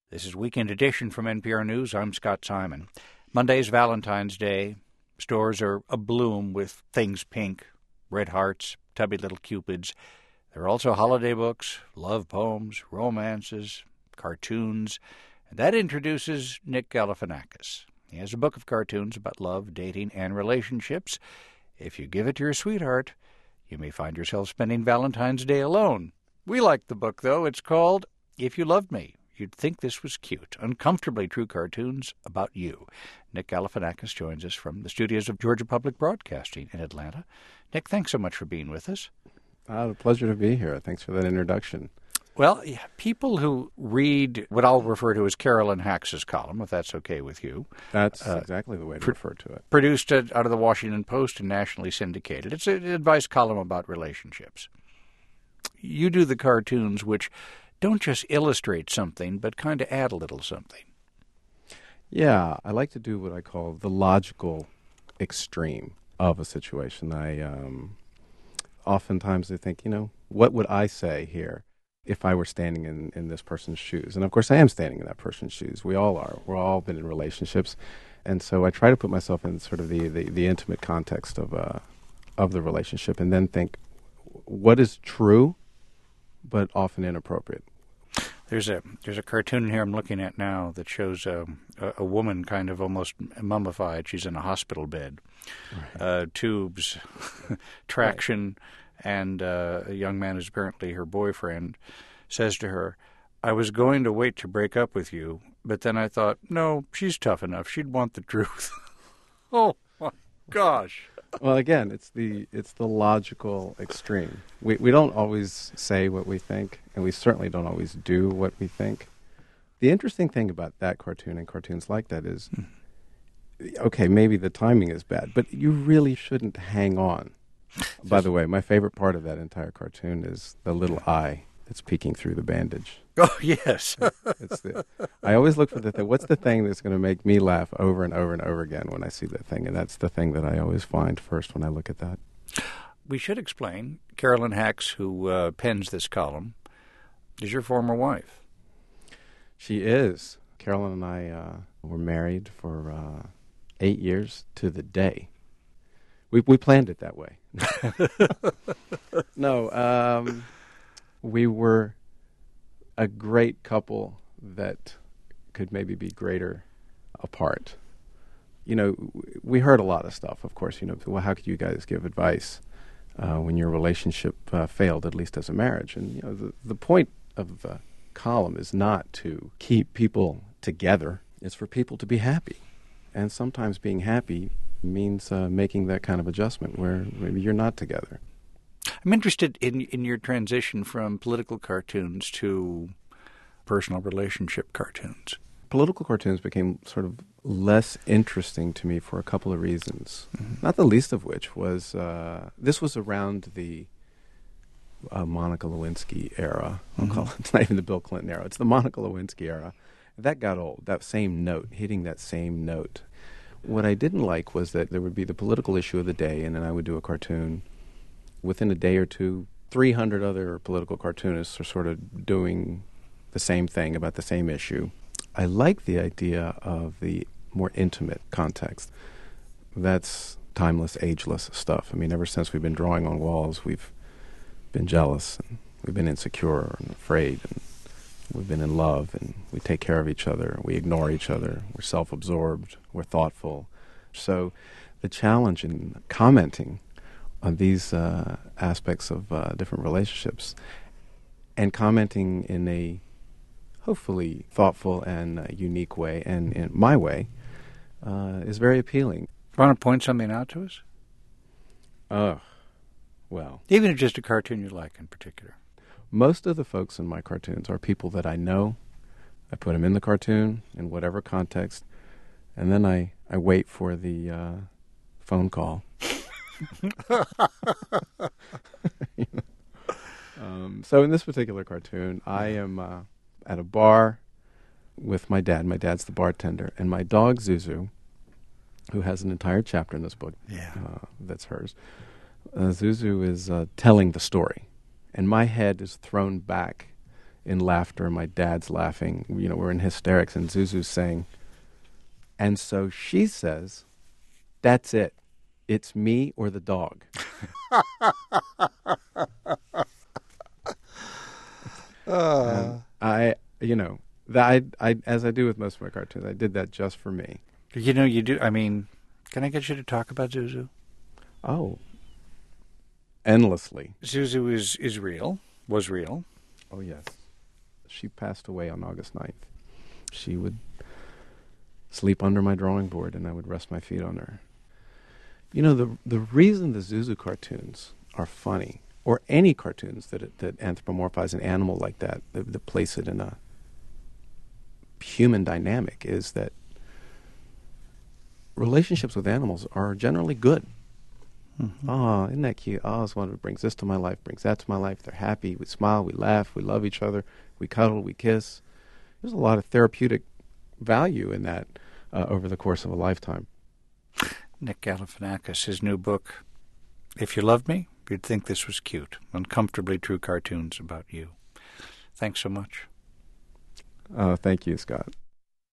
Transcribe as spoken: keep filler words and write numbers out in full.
This is Weekend Edition from N P R News. I'm Scott Simon. Monday's Valentine's Day. Stores are abloom with things pink, red hearts, tubby little cupids. There are also holiday books, love poems, romances, cartoons. And that introduces Nick Galifianakis. He has a book of cartoons about love, dating, and relationships. If you give it to your sweetheart, you may find yourself spending Valentine's Day alone. We like the book, though. It's called If You Loved Me. You'd think this was cute. Uncomfortably true cartoons about you. Nick Galifianakis joins us from the studios of Georgia Public Broadcasting in Atlanta. Nick, thanks so much for being with us. Uh, a pleasure to be here. Thanks for that introduction. Well, people who read what I'll refer to as Carolyn Hacks's column, if that's okay with you. That's uh, exactly the way to pr- refer to it. Produced out of the Washington Post and nationally syndicated. It's an advice column about relationships. You do the cartoons which don't just illustrate something, but kind of add a little something. Yeah, I like to do what I call the logical extreme of a situation. I um, oftentimes I think, you know, what would I say here if I were standing in, in this person's shoes? And of course I am standing in that person's shoes. We all are. We're all been in relationships. And so I try to put myself in sort of the, the, the intimate context of uh, of the relationship and then think, what is true but often inappropriate? There's a there's a cartoon in here I'm looking at now that shows um, a, a woman kind of almost mummified. She's in a hospital bed, right. uh, tubes, traction, right. and uh, a young man who's apparently her boyfriend says to her, "I was going to wait to break up with you, but then I thought, no, she's tough enough. She'd want the truth." Oh my gosh. Well, again, it's the it's the logical extreme. We we don't always say what we think, and we certainly don't always do what we think. The interesting thing about that cartoon and cartoons like that is, okay, maybe the timing is bad, but you really shouldn't hang on. By the way, my favorite part of that entire cartoon is the little eye that's peeking through the bandage. Oh, yes. it's the, I always look for the thing. What's the thing that's going to make me laugh over and over and over again when I see that thing? And that's the thing that I always find first when I look at that. We should explain, Carolyn Hacks, who uh, pens this column, is your former wife. She is. Carolyn and I uh, were married for uh, eight years to the day. We we planned it that way. no, um, we were a great couple that could maybe be greater apart. You know, we heard a lot of stuff, of course. You know, well, how could you guys give advice uh, when your relationship uh, failed, at least as a marriage? And, you know, the, the point of the column is not to keep people together. It's for people to be happy. And sometimes being happy means uh, making that kind of adjustment where maybe you're not together. I'm interested in in your transition from political cartoons to personal relationship cartoons. Political cartoons became sort of less interesting to me for a couple of reasons, mm-hmm. not the least of which was uh, this was around the uh, Monica Lewinsky era. I'll mm-hmm. call it. It's not even the Bill Clinton era. It's the Monica Lewinsky era. That got old, that same note, hitting that same note. What I didn't like was that there would be the political issue of the day, and then I would do a cartoon. Within a day or two, three hundred other political cartoonists are sort of doing the same thing about the same issue. I like the idea of the more intimate context. That's timeless, ageless stuff. I mean, ever since we've been drawing on walls, we've been jealous, and we've been insecure and afraid, and we've been in love, and we take care of each other, we ignore each other, we're self-absorbed, we're thoughtful. So the challenge in commenting on these uh, aspects of uh, different relationships and commenting in a hopefully thoughtful and uh, unique way, and in my way, uh, is very appealing. Want to point something out to us? Oh, well. Even if just a cartoon you like in particular. Most of the folks in my cartoons are people that I know. I put them in the cartoon in whatever context, and then I, I wait for the uh, phone call. you know? um, so in this particular cartoon, I am uh, at a bar with my dad. My dad's the bartender, and my dog Zuzu, who has an entire chapter in this book yeah. uh, that's hers. Uh, Zuzu is uh, telling the story, and my head is thrown back in laughter. My dad's laughing. You know, we're in hysterics, and Zuzu's saying, and so she says, "That's it. It's me or the dog." uh. I, you know, that I, I, as I do with most of my cartoons, I did that just for me. You know, you do. I mean, can I get you to talk about Zuzu? Oh, endlessly. Zuzu is, is real, was real. Oh, yes. She passed away on August ninth. She would sleep under my drawing board, and I would rest my feet on her. You know, the the reason the Zuzu cartoons are funny, or any cartoons that that anthropomorphize an animal like that, that, that place it in a human dynamic, is that relationships with animals are generally good. Mm-hmm. Oh, isn't that cute? Oh, it's one that brings this to my life, brings that to my life. They're happy. We smile, we laugh, we love each other, we cuddle, we kiss. There's a lot of therapeutic value in that uh, over the course of a lifetime. Nick Galifianakis, his new book, If You Loved Me, You'd Think This Was Cute. Uncomfortably True Cartoons About You. Thanks so much. Uh, thank you, Scott.